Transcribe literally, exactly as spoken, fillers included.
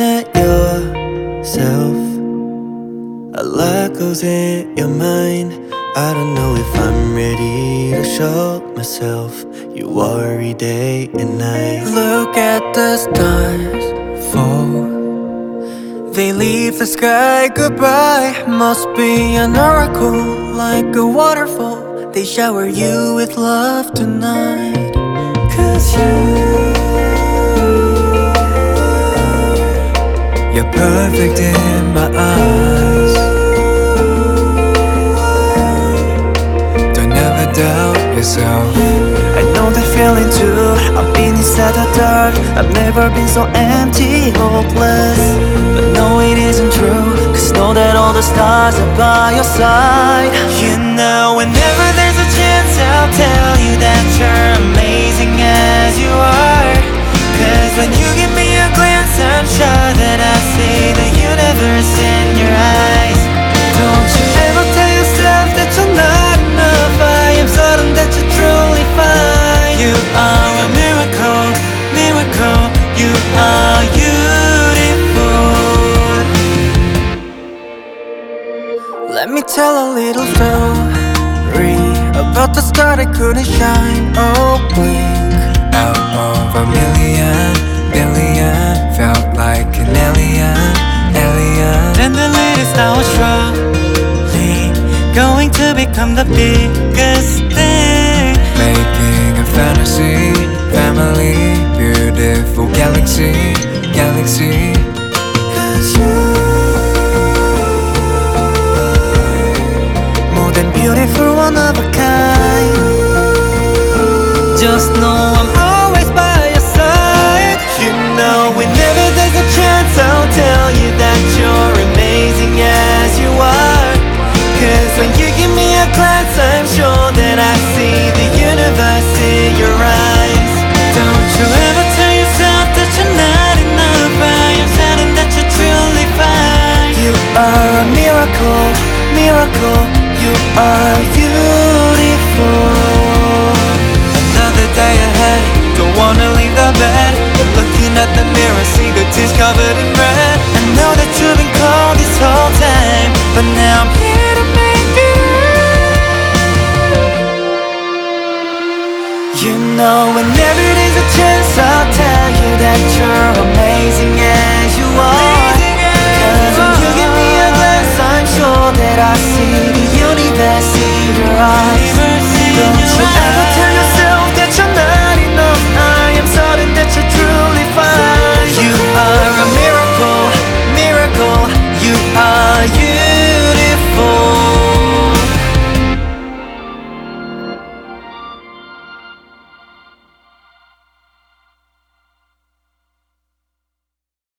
at yourself. A lot goes in your mind. I don't know if I'm ready to show myself. You worry day and night. Look at the stars fall. They leave the sky goodbye. Must be an oracle, like a waterfall. They shower you with love tonight. Cause you, you're perfect in my eyes. Don't ever doubt yourself. I know that feeling too. I've been inside the dark. I've never been so empty, hopeless. But no, it isn't true. Cause know that all the stars are by your side. You know, whenever there's a chance, I'll tell you that you're amazing as you are. Cause when you give me a glance, I'm sure that I see the universe in your eyes. Don't you ever tell yourself that you're not enough. I am certain that you're truly fine. You are a miracle, miracle. You are beautiful. Let me tell a little story about the star that couldn't shine. Oh, blink. Out of a million, billion, felt like an alien, alien. And the latest I was surely going to become the biggest thing. Making a fantasy, family, beautiful galaxy, galaxy. Cause you, more than beautiful, one of a kind. Just know I'm always by your side. You know, whenever there's a chance, I'll tell you that you're amazing as you are. Cause when you give me a glance, I'm sure that I see the universe in your eyes. Don't you ever tell yourself that you're not enough. I am certain that you're truly fine. You are a miracle, miracle. You are beautiful. Another day ahead, don't wanna leave the bed. Looking at the mirror, see the tears covered in red. I know that you've been cold this whole time, but now I'm here to make it right. You know, whenever there's a chance, I'll tell you that you're amazing.